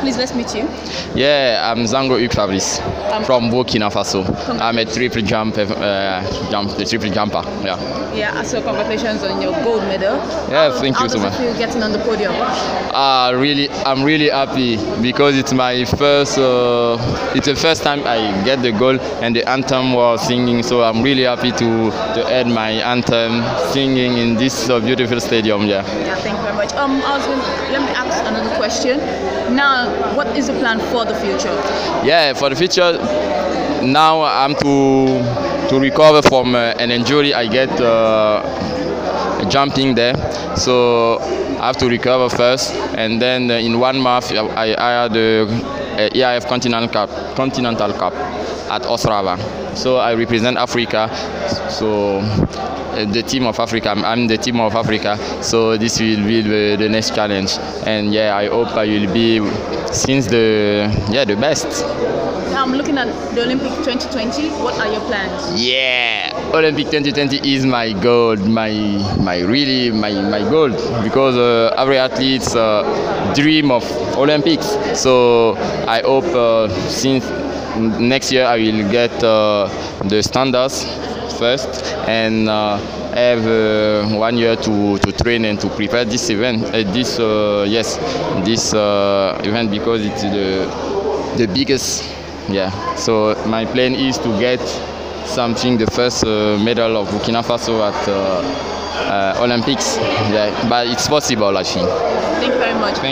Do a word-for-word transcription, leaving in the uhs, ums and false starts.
please let's meet you. Yeah, I'm Zango Uk Fabrice Um, from Burkina Faso. I'm a triple jump, uh, jump, the triple jumper. Yeah. Yeah, so congratulations on your gold medal. Yeah, how, thank how you so does much. it feel getting on the podium? Uh, really, I'm really happy because it's my first. Uh, it's the first time I get the goal and the anthem was singing. So I'm really happy to to add my anthem singing in this uh, beautiful stadium. Yeah. Yeah, thank you very much. Um, I was going, let me ask another question. Now, what is the plan for the future? Yeah, for the future, now I'm to to recover from uh, an injury I get uh, jumping there. So I have to recover first, and then uh, in one month I, I had the uh, E I F Continental Cup, Continental Cup at Ostrava. So I represent Africa. So uh, the team of Africa, I'm, I'm the team of Africa. So this will be the, the next challenge, and yeah, I hope I will be since the yeah the best. Now I'm looking at the Olympic twenty twenty. What are your plans? Yeah, Olympic twenty twenty is my goal, my my really my my goal because uh, every athlete's uh, dream of Olympics. So I hope uh, since next year I will get uh, the standards first and uh, have uh, one year to, to train and to prepare this event. Uh, this uh, yes, this uh, event because it's the the biggest. Yeah, so my plan is to get something, the first uh, medal of Burkina Faso at uh, uh, Olympics. Yeah, but it's possible, I think. Thank you very much. Thank